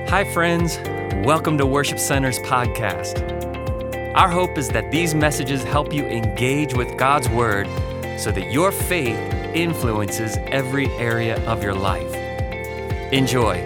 Hi, friends. Welcome to Worship Center's podcast. Our hope is that these messages help you engage with God's Word so that your faith influences every area of your life. Enjoy.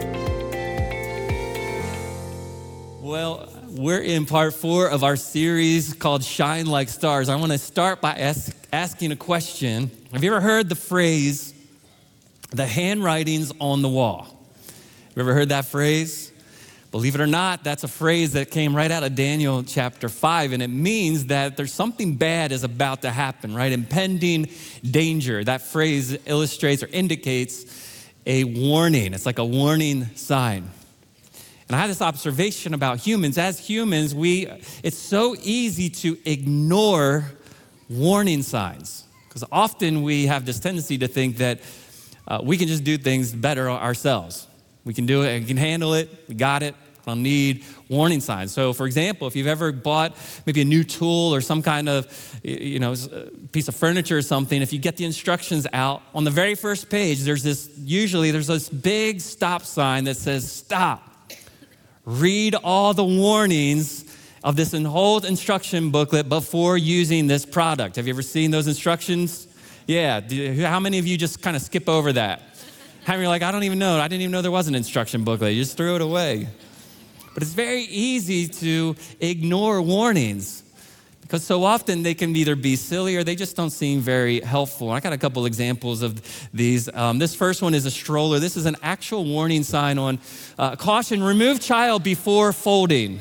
Well, we're in part 4 of our series called Shine Like Stars. I want to start by asking a question. Have you ever heard the phrase, the handwriting's on the wall? You ever heard that phrase? Believe it or not, that's a phrase that came right out of Daniel chapter 5, and it means that there's something bad is about to happen, right? Impending danger. That phrase illustrates or indicates a warning. It's like a warning sign. And I had this observation about humans. As humans, it's so easy to ignore warning signs, because often we have this tendency to think that we can just do things better ourselves. We can do it, we can handle it, we got it. I don't need warning signs. So for example, if you've ever bought maybe a new tool or some kind of piece of furniture or something, if you get the instructions out, on the very first page, there's this big stop sign that says, stop. Read all the warnings of this whole instruction booklet before using this product. Have you ever seen those instructions? Yeah, how many of you just kind of skip over that? How many are like, I didn't even know there was an instruction booklet. You just threw it away. But it's very easy to ignore warnings because so often they can either be silly or they just don't seem very helpful. I got a couple examples of these. This first one is a stroller. This is an actual warning sign on caution, remove child before folding.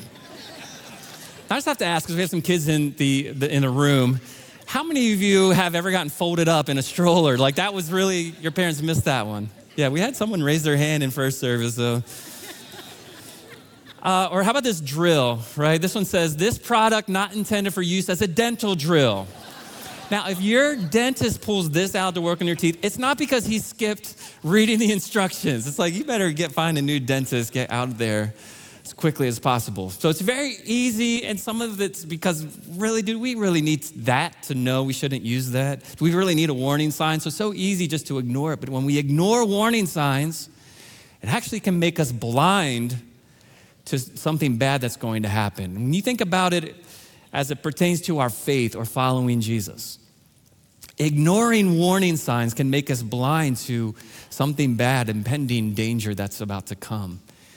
I just have to ask, because we have some kids in the room, how many of you have ever gotten folded up in a stroller? Like that was really, your parents missed that one. Yeah, we had someone raise their hand in first service, so. Or how about this drill, right? This one says, this product not intended for use as a dental drill. Now, if your dentist pulls this out to work on your teeth, it's not because he skipped reading the instructions. It's like, you better find a new dentist, get out of there as quickly as possible. So it's very easy, and some of it's because, really, do we really need that to know we shouldn't use that? Do we really need a warning sign? So it's so easy just to ignore it. But when we ignore warning signs, it actually can make us blind to something bad that's going to happen. When you think about it as it pertains to our faith or following Jesus, ignoring warning signs can make us blind to something bad, impending danger that's about to come.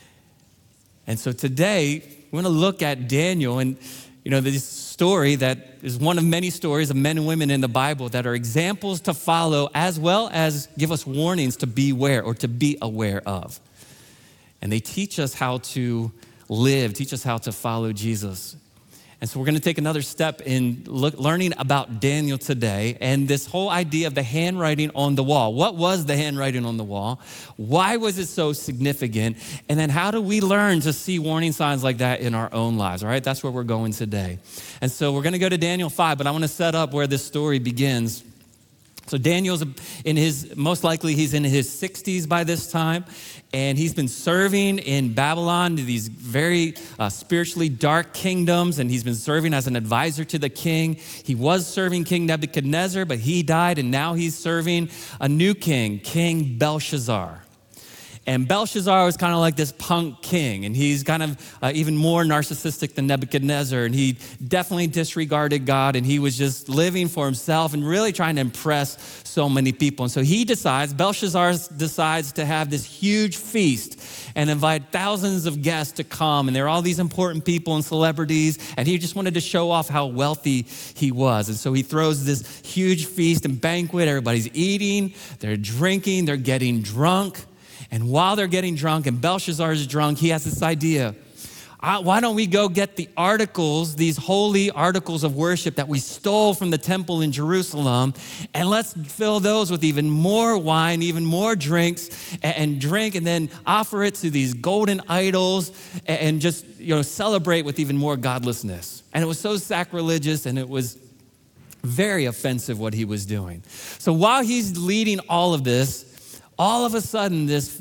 And so today, we're going to look at Daniel and, this story that is one of many stories of men and women in the Bible that are examples to follow as well as give us warnings to beware or to be aware of. And they teach us how to live, teach us how to follow Jesus. And so we're going to take another step in learning about Daniel today and this whole idea of the handwriting on the wall. What was the handwriting on the wall? Why was it so significant? And then how do we learn to see warning signs like that in our own lives? All right, that's where we're going today. And so we're going to go to Daniel 5, but I want to set up where this story begins. So Daniel's most likely he's in his 60s by this time, and he's been serving in Babylon, these very spiritually dark kingdoms, and he's been serving as an advisor to the king. He was serving King Nebuchadnezzar, but he died, and now he's serving a new king, King Belshazzar. And Belshazzar was kind of like this punk king, and he's kind of even more narcissistic than Nebuchadnezzar, and he definitely disregarded God, and he was just living for himself and really trying to impress so many people. And so Belshazzar decides to have this huge feast and invite thousands of guests to come, and there are all these important people and celebrities, and he just wanted to show off how wealthy he was. And so he throws this huge feast and banquet. Everybody's eating, they're drinking, they're getting drunk. And while they're getting drunk and Belshazzar is drunk, he has this idea. Why don't we go get the articles, these holy articles of worship that we stole from the temple in Jerusalem, and let's fill those with even more wine, even more drinks, and drink, and then offer it to these golden idols, and just celebrate with even more godlessness. And it was so sacrilegious, and it was very offensive what he was doing. So while he's leading all of this, all of a sudden, this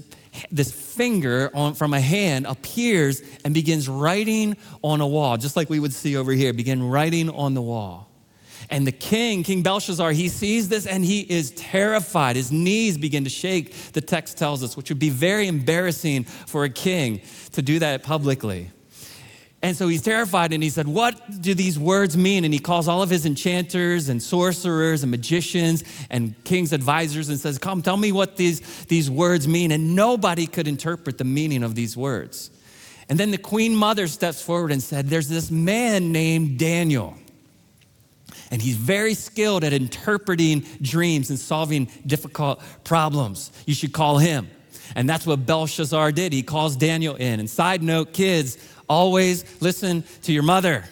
finger from a hand appears and begins writing on a wall, just like we would see over here, begin writing on the wall. And the King Belshazzar, he sees this and he is terrified. His knees begin to shake, the text tells us, which would be very embarrassing for a king to do that publicly. And so he's terrified and he said, what do these words mean? And he calls all of his enchanters and sorcerers and magicians and king's advisors and says, come, tell me what these words mean. And nobody could interpret the meaning of these words. And then the queen mother steps forward and said, there's this man named Daniel. And he's very skilled at interpreting dreams and solving difficult problems. You should call him. And that's what Belshazzar did. He calls Daniel in. And side note, kids, always listen to your mother.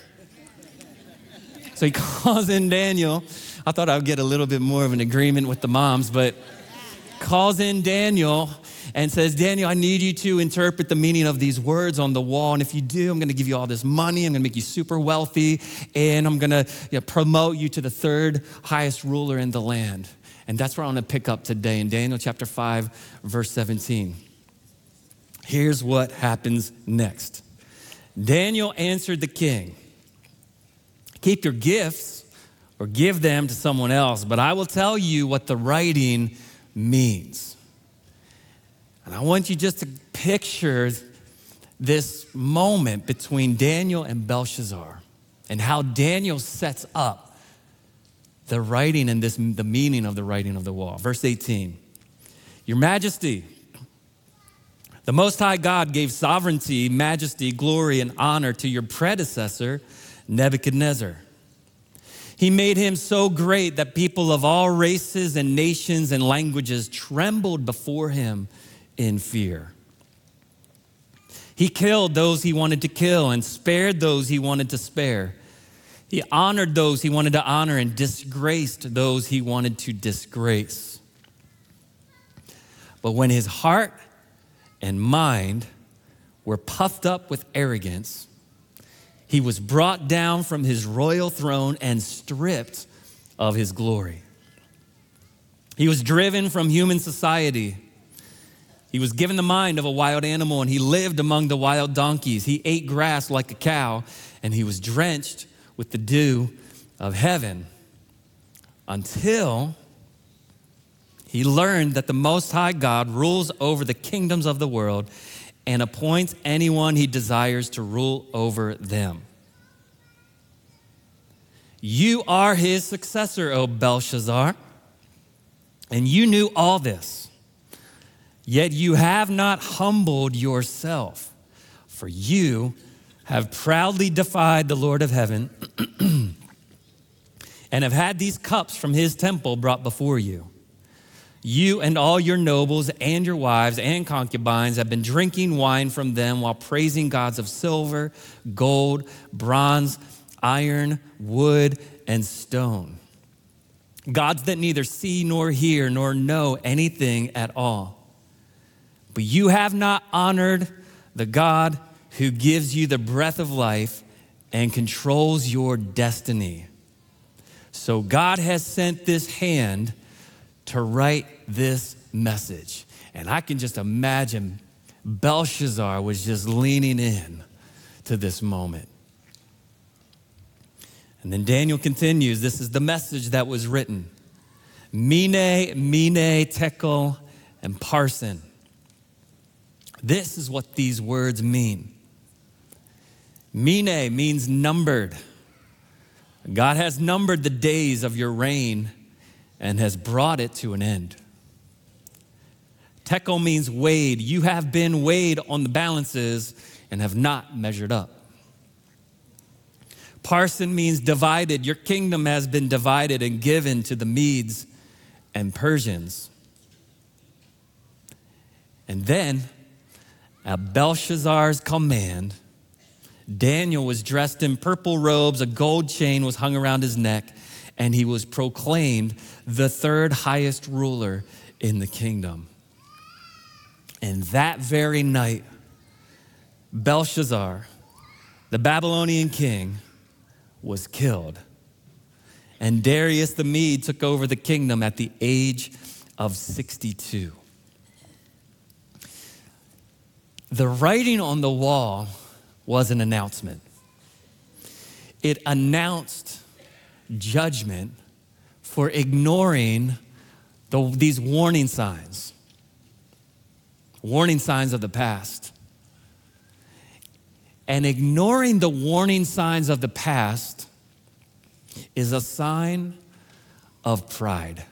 So he calls in Daniel. I thought I would get a little bit more of an agreement with the moms, but calls in Daniel and says, Daniel, I need you to interpret the meaning of these words on the wall. And if you do, I'm going to give you all this money. I'm going to make you super wealthy. And I'm going to promote you to the third highest ruler in the land. And that's where I want to pick up today in Daniel chapter 5, verse 17. Here's what happens next. Daniel answered the king, keep your gifts or give them to someone else, but I will tell you what the writing means. And I want you just to picture this moment between Daniel and Belshazzar and how Daniel sets up the writing and the meaning of the writing of the wall. Verse 18, Your Majesty, the Most High God gave sovereignty, majesty, glory, and honor to your predecessor, Nebuchadnezzar. He made him so great that people of all races and nations and languages trembled before him in fear. He killed those he wanted to kill and spared those he wanted to spare. He honored those he wanted to honor and disgraced those he wanted to disgrace. But when his heart and mind were puffed up with arrogance, he was brought down from his royal throne and stripped of his glory. He was driven from human society. He was given the mind of a wild animal, and he lived among the wild donkeys. He ate grass like a cow, and he was drenched with the dew of heaven until he learned that the Most High God rules over the kingdoms of the world and appoints anyone he desires to rule over them. You are his successor, O Belshazzar, and you knew all this. Yet you have not humbled yourself, for you have proudly defied the Lord of heaven and have had these cups from his temple brought before you. You and all your nobles and your wives and concubines have been drinking wine from them while praising gods of silver, gold, bronze, iron, wood, and stone. Gods that neither see nor hear nor know anything at all. But you have not honored the God who gives you the breath of life and controls your destiny. So God has sent this hand to write this message. And I can just imagine Belshazzar was just leaning in to this moment. And then Daniel continues, this is the message that was written. Mene, tekel, and parsin. This is what these words mean. Mene means numbered. God has numbered the days of your reign and has brought it to an end. Tekel means weighed. You have been weighed on the balances and have not measured up. Parsin means divided. Your kingdom has been divided and given to the Medes and Persians. And then, at Belshazzar's command, Daniel was dressed in purple robes, a gold chain was hung around his neck, and he was proclaimed the third highest ruler in the kingdom. And that very night, Belshazzar, the Babylonian king, was killed. And Darius the Mede took over the kingdom at the age of 62. The writing on the wall was an announcement. It announced judgment for ignoring these warning signs of the past. And ignoring the warning signs of the past is a sign of pride.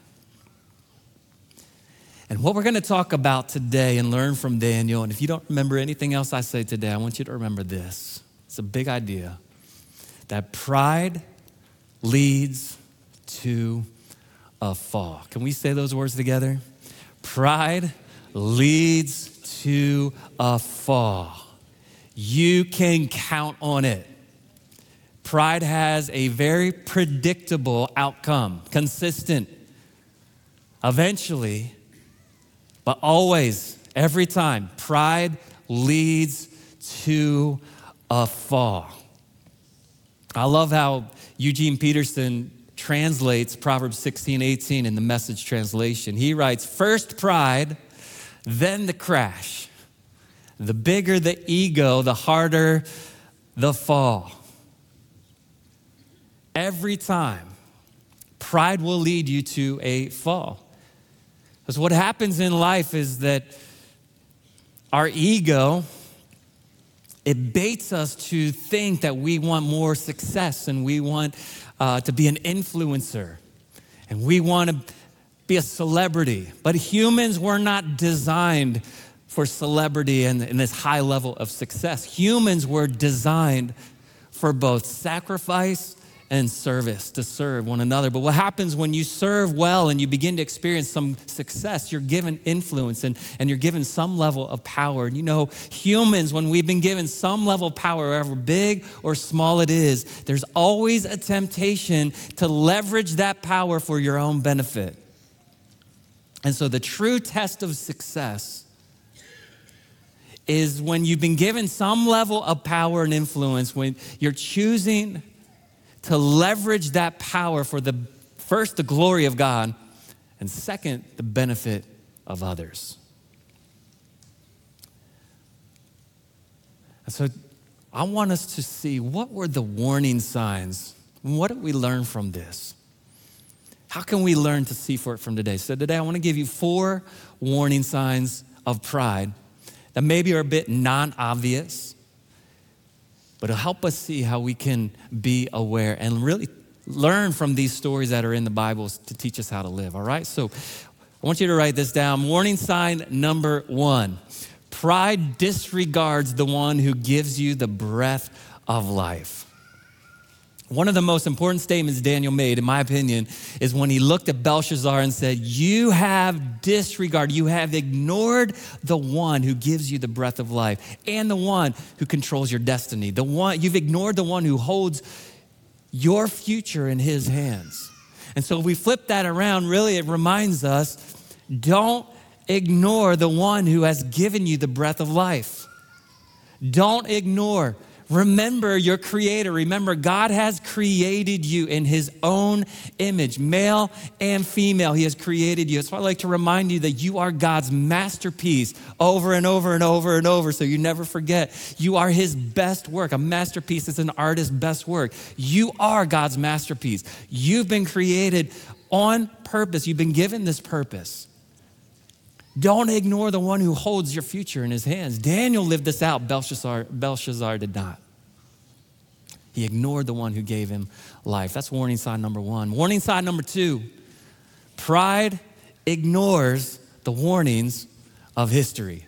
And what we're going to talk about today and learn from Daniel, and if you don't remember anything else I say today, I want you to remember this. It's a big idea, that pride leads to a fall. Can we say those words together? Pride leads to a fall. You can count on it. Pride has a very predictable outcome, consistent, eventually, but always, every time, pride leads to a fall. I love how Eugene Peterson translates Proverbs 16:18 in the Message translation. He writes, first pride, then the crash. The bigger the ego, the harder the fall. Every time, pride will lead you to a fall. Because what happens in life is that our ego, it baits us to think that we want more success and we want to be an influencer and we want to be a celebrity. But humans were not designed for celebrity and this high level of success. Humans were designed for both sacrifice and service, to serve one another. But what happens when you serve well and you begin to experience some success, you're given influence and you're given some level of power. And you know, humans, when we've been given some level of power, however big or small it is, there's always a temptation to leverage that power for your own benefit. And so the true test of success is when you've been given some level of power and influence, when you're choosing to leverage that power for first, the glory of God, and second, the benefit of others. And so I want us to see, what were the warning signs? What did we learn from this? How can we learn to see for it from today? So today I want to give you 4 warning signs of pride that maybe are a bit non-obvious, but it'll help us see how we can be aware and really learn from these stories that are in the Bible to teach us how to live, all right? So I want you to write this down. Warning sign number 1, pride disregards the one who gives you the breath of life. One of the most important statements Daniel made, in my opinion, is when he looked at Belshazzar and said, you have disregarded, you have ignored the one who gives you the breath of life and the one who controls your destiny. You've ignored the one who holds your future in his hands. And so if we flip that around, really it reminds us, don't ignore the one who has given you the breath of life. Don't ignore. Remember your creator. Remember, God has created you in his own image, male and female. He has created you. So I like to remind you that you are God's masterpiece over and over and over and over, so you never forget. You are his best work. A masterpiece is an artist's best work. You are God's masterpiece. You've been created on purpose. You've been given this purpose. Don't ignore the one who holds your future in his hands. Daniel lived this out. Belshazzar did not. He ignored the one who gave him life. That's warning sign number 1. Warning sign number 2, pride ignores the warnings of history.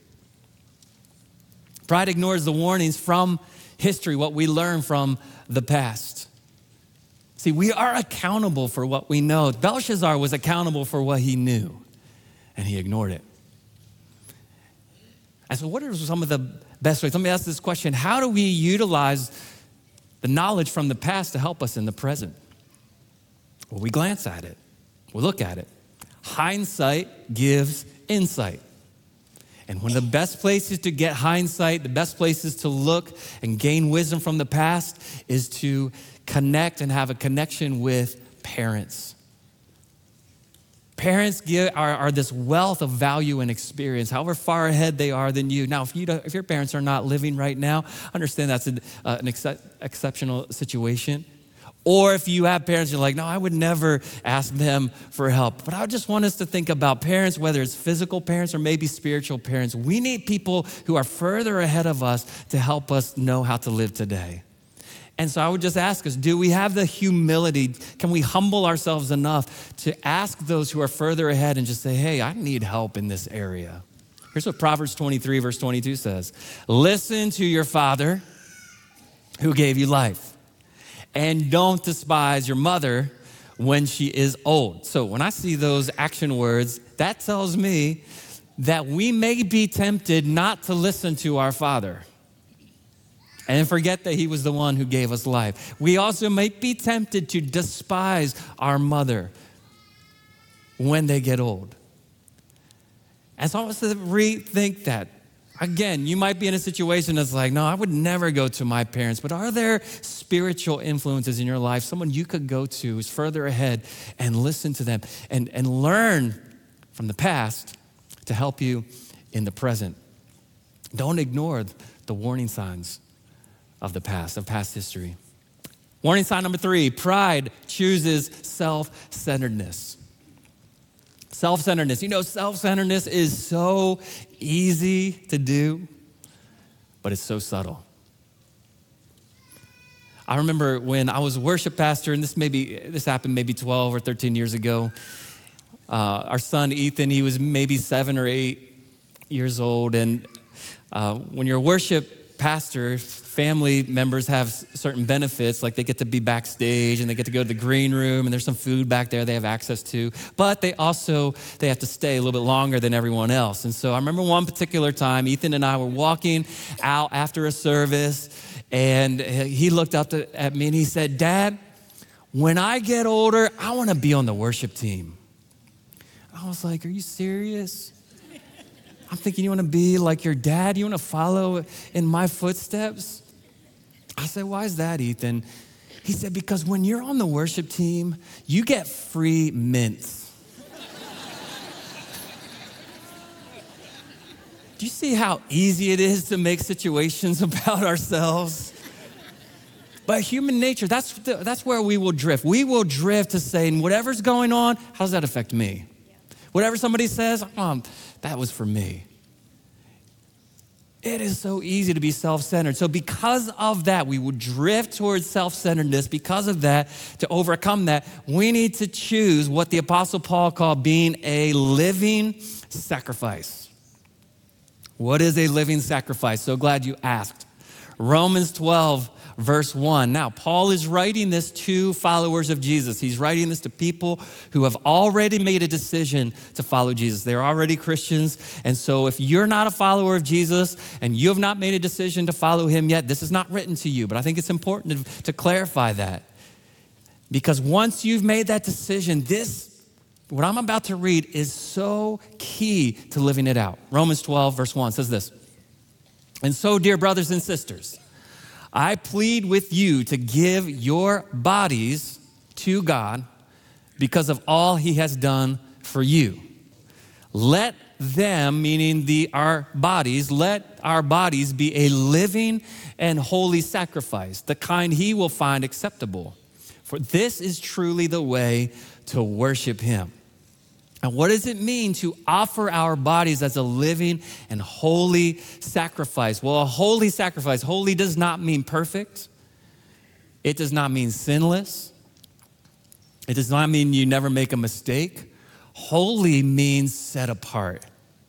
Pride ignores the warnings from history, what we learn from the past. See, we are accountable for what we know. Belshazzar was accountable for what he knew, and he ignored it. And so what are some of the best ways? Let me ask this question. How do we utilize the knowledge from the past to help us in the present? Well, we glance at it. We look at it. Hindsight gives insight. And one of the best places to get hindsight, the best places to look and gain wisdom from the past is to connect and have a connection with parents. Parents are this wealth of value and experience, however far ahead they are than you. Now, if your parents are not living right now, understand that's an exceptional situation. Or if you have parents, you're like, no, I would never ask them for help. But I just want us to think about parents, whether it's physical parents or maybe spiritual parents. We need people who are further ahead of us to help us know how to live today. And so I would just ask us, do we have the humility? Can we humble ourselves enough to ask those who are further ahead and just say, hey, I need help in this area? Here's what Proverbs 23, verse 22 says. Listen to your father who gave you life. And don't despise your mother when she is old. So when I see those action words, that tells me that we may be tempted not to listen to our father and forget that he was the one who gave us life. We also might be tempted to despise our mother when they get old. And so I want us to rethink that. Again, you might be in a situation that's like, no, I would never go to my parents, but are there spiritual influences in your life, someone you could go to who's further ahead and listen to them and learn from the past to help you in the present? Don't ignore the warning signs of the past, of past history. Warning sign number 3, pride chooses self-centeredness. Self-centeredness. You know, self-centeredness is so easy to do, but it's so subtle. I remember when I was a worship pastor, and this happened maybe 12 or 13 years ago. Our son, Ethan, he was maybe 7 or 8 years old. And when you're a worship pastor, family members have certain benefits, like they get to be backstage and they get to go to the green room and there's some food back there they have access to, but they have to stay a little bit longer than everyone else. And so I remember one particular time, Ethan and I were walking out after a service and he looked up at me and he said, Dad, when I get older, I want to be on the worship team. I was like, are you serious? I'm thinking you want to be like your dad? You want to follow in my footsteps? I said, why is that, Ethan? He said, because when you're on the worship team, you get free mints. Do you see how easy it is to make situations about ourselves? But human nature, that's where we will drift. We will drift to saying, whatever's going on, how does that affect me? Whatever somebody says, that was for me. It is so easy to be self-centered. So because of that, we would drift towards self-centeredness. Because of that, to overcome that, we need to choose what the Apostle Paul called being a living sacrifice. What is a living sacrifice? So glad you asked. Romans 12, verse 1. Now, Paul is writing this to followers of Jesus. He's writing this to people who have already made a decision to follow Jesus. They're already Christians. And so if you're not a follower of Jesus and you have not made a decision to follow him yet, this is not written to you. But I think it's important to clarify that. Because once you've made that decision, what I'm about to read is so key to living it out. Romans 12, verse 1 says this. And so, dear brothers and sisters, I plead with you to give your bodies to God because of all he has done for you. Let them, meaning our bodies be a living and holy sacrifice, the kind he will find acceptable. For this is truly the way to worship him. And what does it mean to offer our bodies as a living and holy sacrifice? Well, a holy sacrifice, holy does not mean perfect. It does not mean sinless. It does not mean you never make a mistake. Holy means set apart,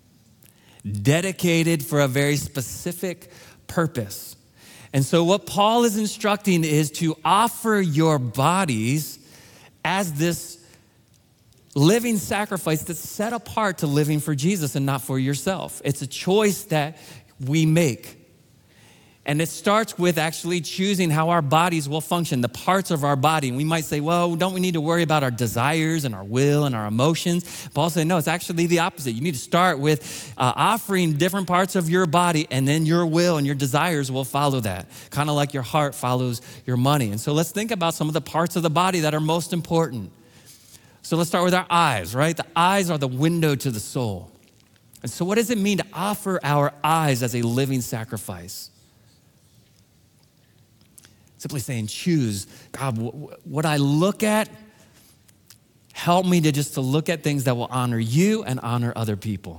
dedicated for a very specific purpose. And so what Paul is instructing is to offer your bodies as this living sacrifice that's set apart to living for Jesus and not for yourself. It's a choice that we make. And it starts with actually choosing how our bodies will function, the parts of our body. And we might say, well, don't we need to worry about our desires and our will and our emotions? Paul said, no, it's actually the opposite. You need to start with offering different parts of your body, and then your will and your desires will follow that, kind of like your heart follows your money. And so let's think about some of the parts of the body that are most important. So let's start with our eyes, right? The eyes are the window to the soul. And so what does it mean to offer our eyes as a living sacrifice? It Simply saying, choose. God, what I look at, help me to look at things that will honor you and honor other people.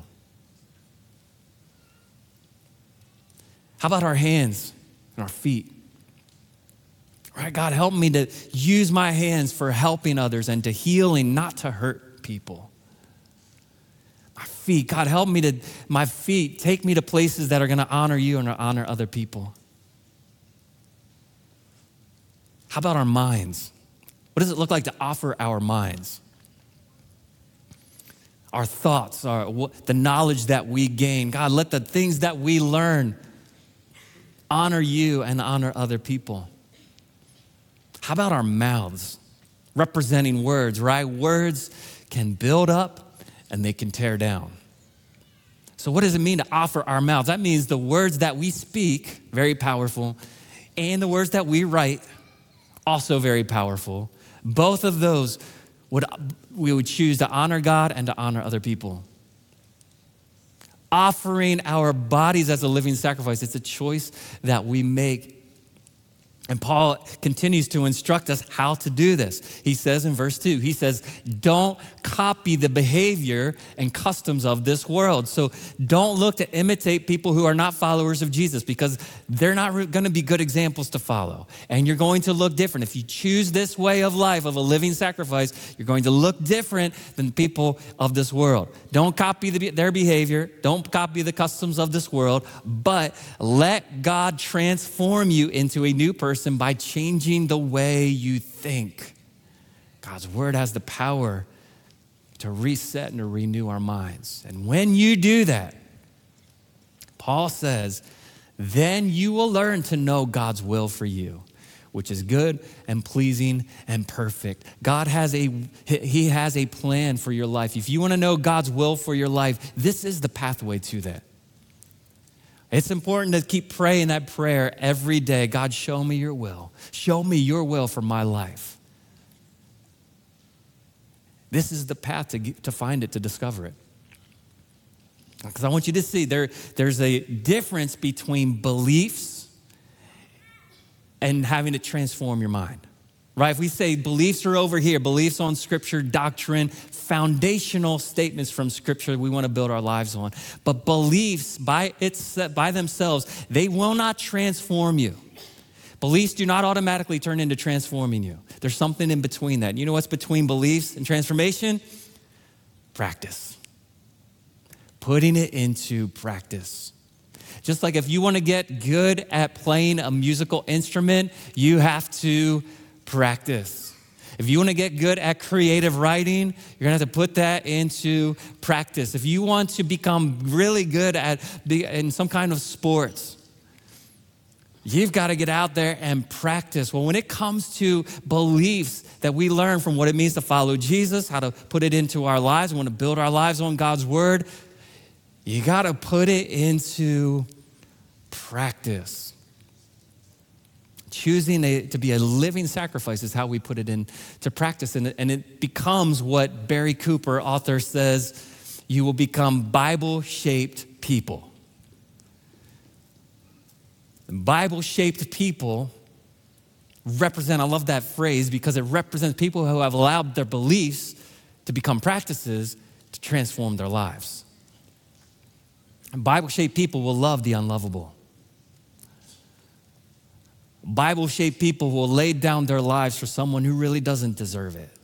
How about our hands and our feet? Right, God, help me to use my hands for helping others and to healing, not to hurt people. My feet, God, help me my feet, take me to places that are going to honor you and honor other people. How about our minds? What does it look like to offer our minds? Our thoughts, the knowledge that we gain. God, let the things that we learn honor you and honor other people. How about our mouths? Representing words, right? Words can build up and they can tear down. So what does it mean to offer our mouths? That means the words that we speak, very powerful, and the words that we write, also very powerful. Both of those we would choose to honor God and to honor other people. Offering our bodies as a living sacrifice, it's a choice that we make. And Paul continues to instruct us how to do this. He says in verse 2, he says, don't copy the behavior and customs of this world. So don't look to imitate people who are not followers of Jesus, because they're not going to be good examples to follow. And you're going to look different. If you choose this way of life, of a living sacrifice, you're going to look different than people of this world. Don't copy their behavior. Don't copy the customs of this world, but let God transform you into a new person by changing the way you think. God's word has the power to reset and to renew our minds. And when you do that, Paul says, then you will learn to know God's will for you, which is good and pleasing and perfect. He has a plan for your life. If you want to know God's will for your life, this is the pathway to that. It's important to keep praying that prayer every day. God, show me your will. Show me your will for my life. This is the path to find it, to discover it. Because I want you to see there's a difference between beliefs and having to transform your mind. Right? If we say beliefs are over here, beliefs on Scripture, doctrine, foundational statements from Scripture we want to build our lives on. But beliefs by themselves, they will not transform you. Beliefs do not automatically turn into transforming you. There's something in between that. You know what's between beliefs and transformation? Practice. Putting it into practice. Just like if you want to get good at playing a musical instrument, you have to practice. If you want to get good at creative writing, you're going to have to put that into practice. If you want to become really good in some kind of sports, you've got to get out there and practice. Well, when it comes to beliefs that we learn from what it means to follow Jesus, how to put it into our lives, we want to build our lives on God's word, you got to put it into practice. Choosing to be a living sacrifice is how we put it into practice. And it becomes what Barry Cooper, author, says, you will become Bible-shaped people. Bible-shaped people represent, I love that phrase because it represents people who have allowed their beliefs to become practices to transform their lives. And Bible-shaped people will love the unlovable. Bible-shaped people will lay down their lives for someone who really doesn't deserve it.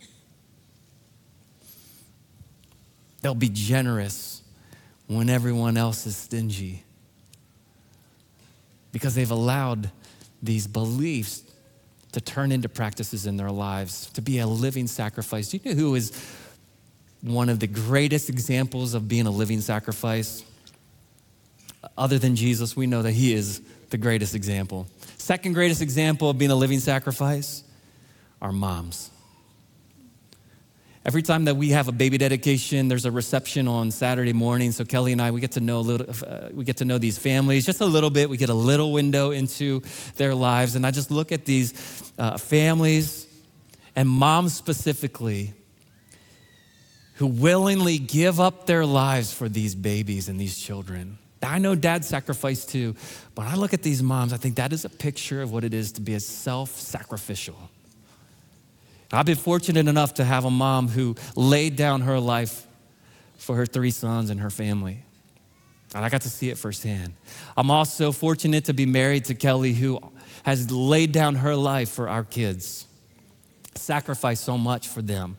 They'll be generous when everyone else is stingy because they've allowed these beliefs to turn into practices in their lives, to be a living sacrifice. Do you know who is one of the greatest examples of being a living sacrifice? Other than Jesus, we know that he is the greatest example. Second greatest example of being a living sacrifice, our moms. Every time that we have a baby dedication, there's a reception on Saturday morning. So Kelly and I, we get to know these families just a little bit. We get a little window into their lives, and I just look at these families and moms specifically who willingly give up their lives for these babies and these children. I know dad sacrificed too, but I look at these moms, I think that is a picture of what it is to be a self-sacrificial. I've been fortunate enough to have a mom who laid down her life for her 3 sons and her family. And I got to see it firsthand. I'm also fortunate to be married to Kelly, who has laid down her life for our kids, sacrificed so much for them.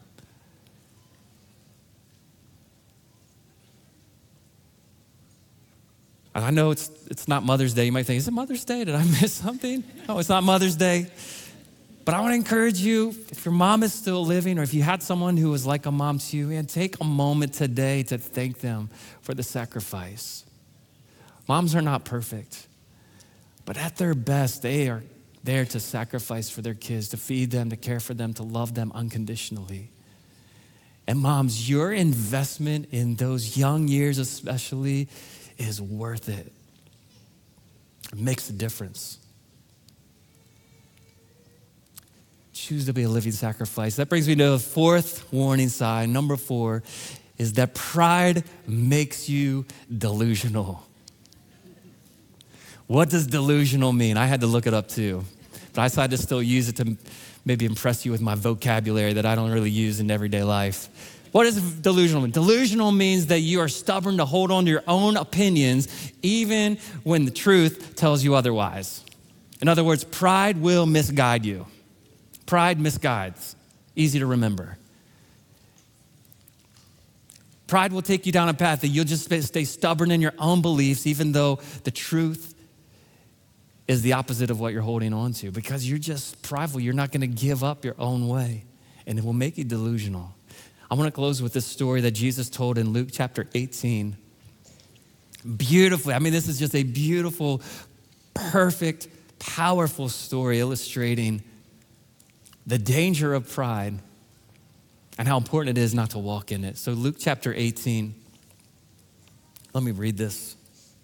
And I know it's not Mother's Day. You might think, is it Mother's Day? Did I miss something? No, it's not Mother's Day. But I want to encourage you, if your mom is still living or if you had someone who was like a mom to you, man, take a moment today to thank them for the sacrifice. Moms are not perfect, but at their best, they are there to sacrifice for their kids, to feed them, to care for them, to love them unconditionally. And moms, your investment in those young years especially is worth it. It makes a difference. Choose to be a living sacrifice. That brings me to the 4th warning sign. Number 4 is that pride makes you delusional. What does delusional mean? I had to look it up too, but I decided to still use it to maybe impress you with my vocabulary that I don't really use in everyday life. What does delusional mean? Delusional means that you are stubborn to hold on to your own opinions even when the truth tells you otherwise. In other words, pride will misguide you. Pride misguides. Easy to remember. Pride will take you down a path that you'll just stay stubborn in your own beliefs even though the truth is the opposite of what you're holding on to, because you're just prideful. You're not going to give up your own way, and it will make you delusional. I want to close with this story that Jesus told in Luke chapter 18. Beautifully, this is just a beautiful, perfect, powerful story illustrating the danger of pride and how important it is not to walk in it. So Luke chapter 18, let me read this.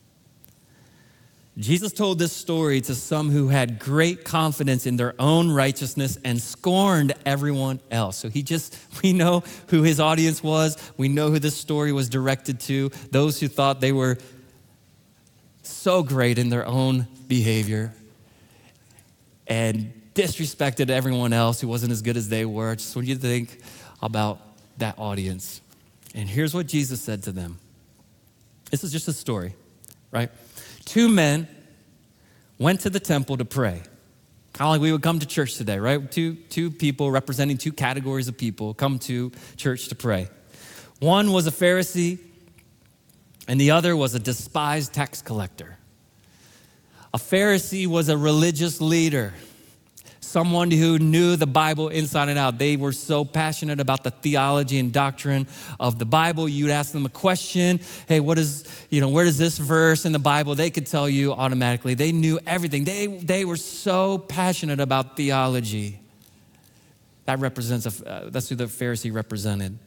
Jesus told this story to some who had great confidence in their own righteousness and scorned everyone else. So we know who his audience was. We know who this story was directed to. Those who thought they were so great in their own behavior and disrespected everyone else who wasn't as good as they were. I just want you to think about that audience. And here's what Jesus said to them. This is just a story, right? 2 men went to the temple to pray. Kind of like we would come to church today, right? Two people representing 2 categories of people come to church to pray. One was a Pharisee, and the other was a despised tax collector. A Pharisee was a religious leader, someone who knew the Bible inside and out. They were so passionate about the theology and doctrine of the Bible. You'd ask them a question, hey, where does this verse in the Bible? They could tell you automatically. They knew everything. They were so passionate about theology. That's who the Pharisee represented.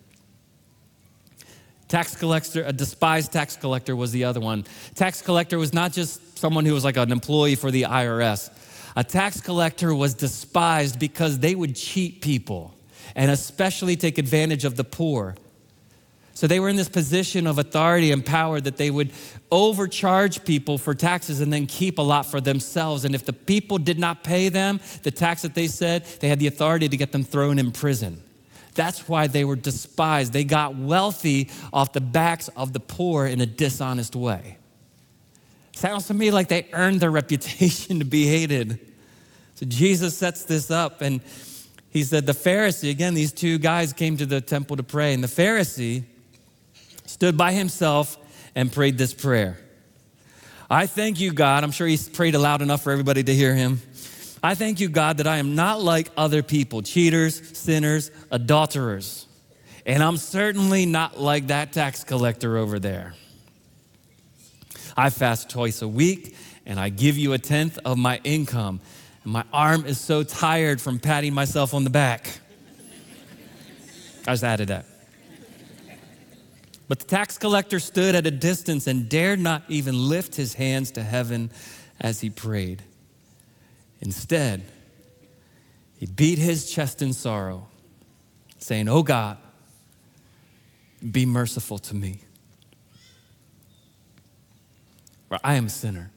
Tax collector, a despised tax collector was the other one. Tax collector was not just someone who was like an employee for the IRS. A tax collector was despised because they would cheat people and especially take advantage of the poor. So they were in this position of authority and power that they would overcharge people for taxes and then keep a lot for themselves. And if the people did not pay them the tax that they said, they had the authority to get them thrown in prison. That's why they were despised. They got wealthy off the backs of the poor in a dishonest way. Sounds to me like they earned their reputation to be hated. So Jesus sets this up, and he said the Pharisee, again, these 2 guys came to the temple to pray, and the Pharisee stood by himself and prayed this prayer. I thank you, God. I'm sure he prayed loud enough for everybody to hear him. I thank you, God, that I am not like other people, cheaters, sinners, adulterers. And I'm certainly not like that tax collector over there. I fast twice a week, and I give you 1/10 of my income. And my arm is so tired from patting myself on the back. I just added that. But the tax collector stood at a distance and dared not even lift his hands to heaven as he prayed. Instead, he beat his chest in sorrow, saying, "Oh God, be merciful to me." or I am a sinner.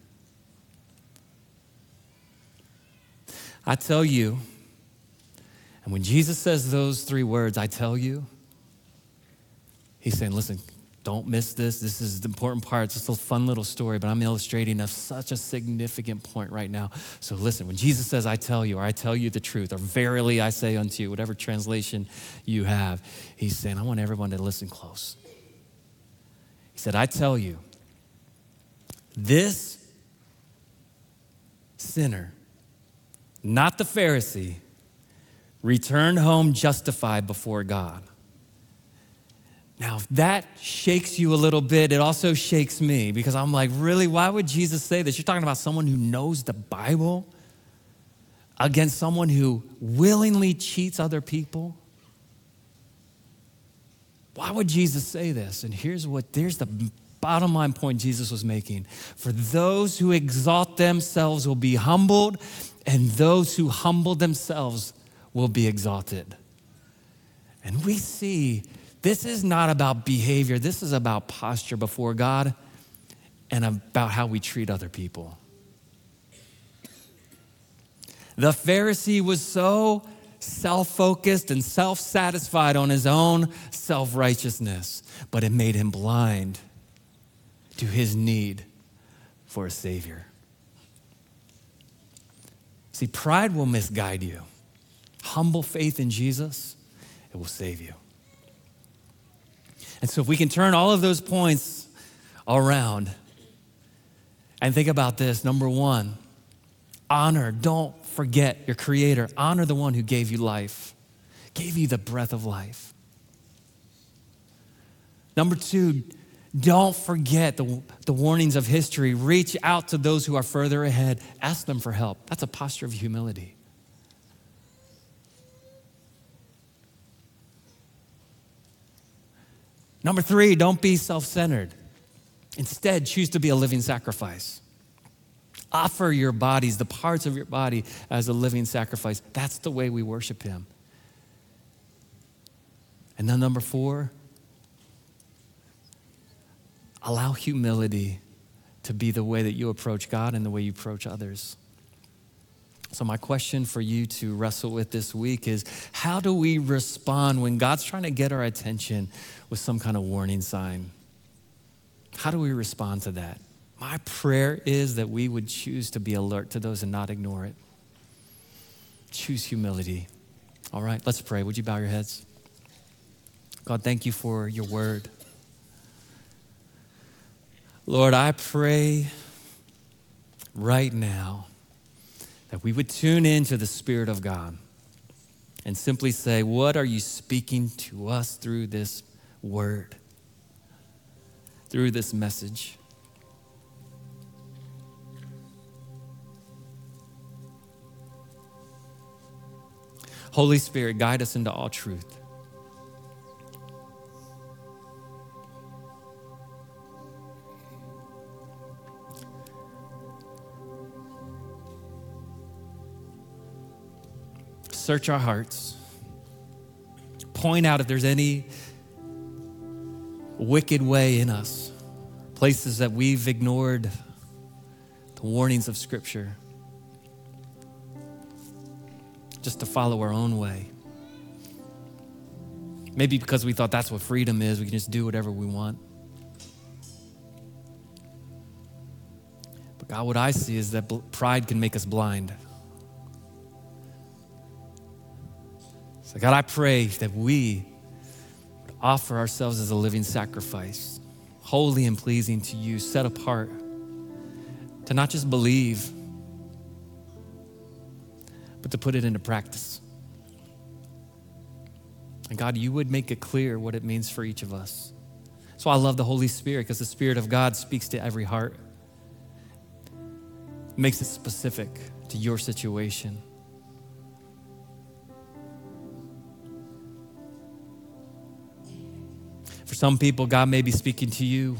I tell you, and when Jesus says those three words, I tell you, he's saying, listen, don't miss this. This is the important part. It's just a fun little story, but I'm illustrating such a significant point right now. So listen, when Jesus says, I tell you, or I tell you the truth, or verily I say unto you, whatever translation you have, he's saying, I want everyone to listen close. He said, I tell you, this sinner, not the Pharisee, returned home justified before God. Now, if that shakes you a little bit, it also shakes me because I'm like, really, why would Jesus say this? You're talking about someone who knows the Bible against someone who willingly cheats other people? Why would Jesus say this? And here's the bottom line point Jesus was making. For those who exalt themselves will be humbled, and those who humble themselves will be exalted. And we see this is not about behavior. This is about posture before God and about how we treat other people. The Pharisee was so self-focused and self-satisfied on his own self-righteousness, but it made him blind to his need for a Savior. See, pride will misguide you. Humble faith in Jesus, it will save you. And so if we can turn all of those points around and think about this, number one, honor, don't forget your Creator. Honor the one who gave you life, gave you the breath of life. Number two, don't forget the warnings of history. Reach out to those who are further ahead. Ask them for help. That's a posture of humility. Number three, don't be self-centered. Instead, choose to be a living sacrifice. Offer your bodies, the parts of your body, as a living sacrifice. That's the way we worship Him. And then number four, allow humility to be the way that you approach God and the way you approach others. So my question for you to wrestle with this week is, how do we respond when God's trying to get our attention with some kind of warning sign? How do we respond to that? My prayer is that we would choose to be alert to those and not ignore it. Choose humility. All right, let's pray. Would you bow your heads? God, thank you for your word. Lord, I pray right now that we would tune into the Spirit of God and simply say, what are you speaking to us through this word, through this message? Holy Spirit, guide us into all truth. Search our hearts. Point out if there's any wicked way in us, places that we've ignored the warnings of Scripture, just to follow our own way. Maybe because we thought that's what freedom is, we can just do whatever we want. But God, what I see is that pride can make us blind. So God, I pray that we would offer ourselves as a living sacrifice, holy and pleasing to you, set apart, to not just believe, but to put it into practice. And God, you would make it clear what it means for each of us. So I love the Holy Spirit, because the Spirit of God speaks to every heart, makes it specific to your situation. For some people, God may be speaking to you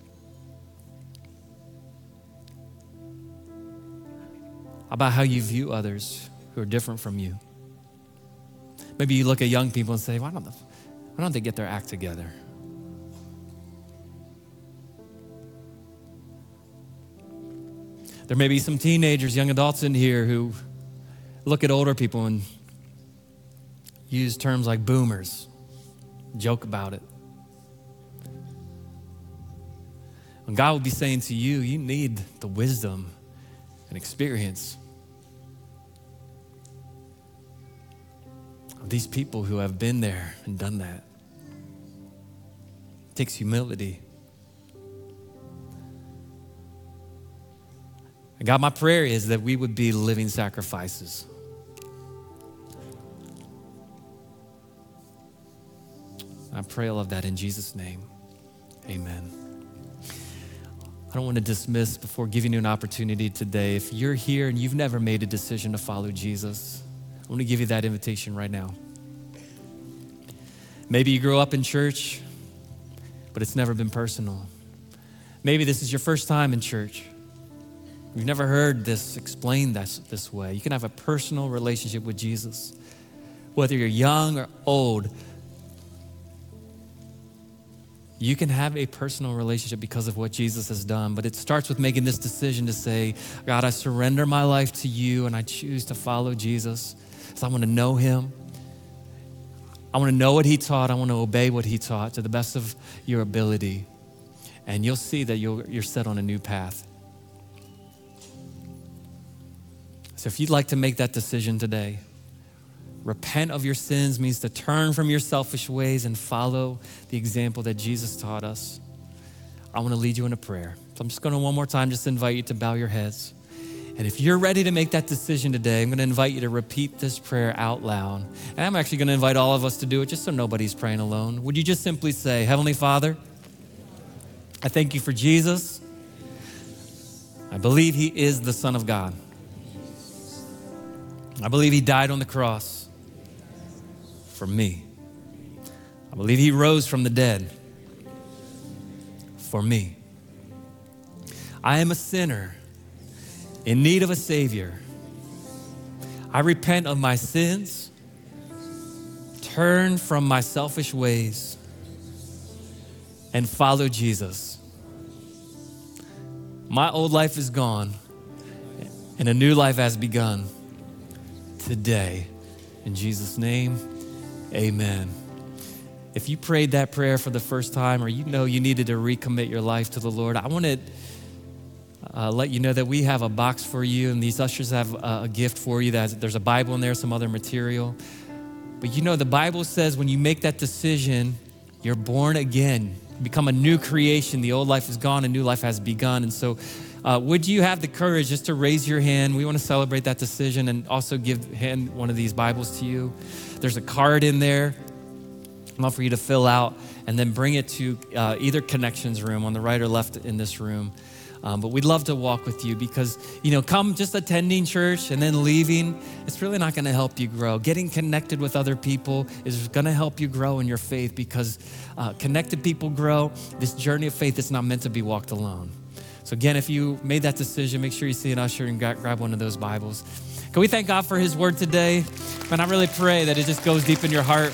about how you view others who are different from you. Maybe you look at young people and say, why don't they get their act together? There may be some teenagers, young adults in here who look at older people and use terms like boomers, joke about it. And God will be saying to you, you need the wisdom and experience of these people who have been there and done that. It takes humility. And God, my prayer is that we would be living sacrifices. I pray all of that in Jesus' name. Amen. I don't want to dismiss before giving you an opportunity today. If you're here and you've never made a decision to follow Jesus, I want to give you that invitation right now. Maybe you grew up in church, but it's never been personal. Maybe this is your first time in church. You've never heard this explained this way. You can have a personal relationship with Jesus. Whether you're young or old, you can have a personal relationship because of what Jesus has done. But it starts with making this decision to say, God, I surrender my life to you and I choose to follow Jesus. So I want to know him. I want to know what he taught. I want to obey what he taught to the best of your ability. And you'll see that you're set on a new path. So if you'd like to make that decision today, repent of your sins means to turn from your selfish ways and follow the example that Jesus taught us. I want to lead you in a prayer. So I'm just going to one more time just invite you to bow your heads. And if you're ready to make that decision today, I'm going to invite you to repeat this prayer out loud. And I'm actually going to invite all of us to do it just so nobody's praying alone. Would you just simply say, Heavenly Father, I thank you for Jesus. I believe he is the Son of God. I believe he died on the cross for me. I believe he rose from the dead for me. I am a sinner in need of a Savior. I repent of my sins, turn from my selfish ways, and follow Jesus. My old life is gone, and a new life has begun today. In Jesus' name, amen. If you prayed that prayer for the first time, or you know you needed to recommit your life to the Lord, I want to let you know that we have a box for you, and these ushers have a gift for you. There's a Bible in there, some other material. But you know, the Bible says when you make that decision, you're born again. You become a new creation. The old life is gone, a new life has begun. And so would you have the courage just to raise your hand? We want to celebrate that decision and also hand one of these Bibles to you. There's a card in there. I'd love for you to fill out and then bring it to either Connections room on the right or left in this room. But we'd love to walk with you because, come just attending church and then leaving, it's really not going to help you grow. Getting connected with other people is going to help you grow in your faith because connected people grow. This journey of faith is not meant to be walked alone. So again, if you made that decision, make sure you see an usher and grab one of those Bibles. Can we thank God for his word today? And I really pray that it just goes deep in your heart.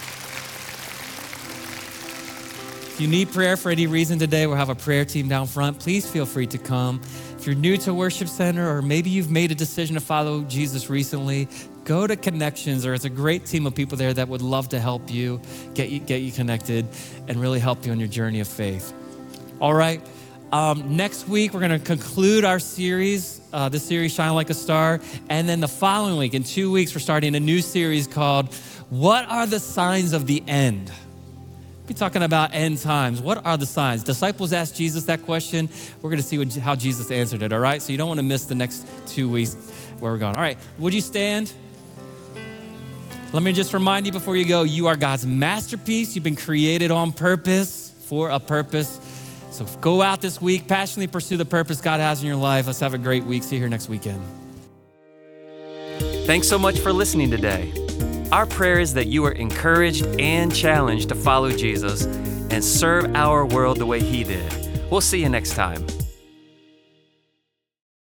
If you need prayer for any reason today, we'll have a prayer team down front. Please feel free to come. If you're new to Worship Center, or maybe you've made a decision to follow Jesus recently, go to Connections. There's a great team of people there that would love to help you, get you connected, and really help you on your journey of faith. All right. Next week, we're going to conclude our series, this series, Shine Like a Star. And then the following week, in 2 weeks, we're starting a new series called What Are the Signs of the End? We'll be talking about end times. What are the signs? Disciples asked Jesus that question. We're going to see how Jesus answered it, all right? So you don't want to miss the next 2 weeks where we're going. All right, would you stand? Let me just remind you before you go, you are God's masterpiece. You've been created on purpose, for a purpose. So go out this week, passionately pursue the purpose God has in your life. Let's have a great week. See you here next weekend. Thanks so much for listening today. Our prayer is that you are encouraged and challenged to follow Jesus and serve our world the way he did. We'll see you next time.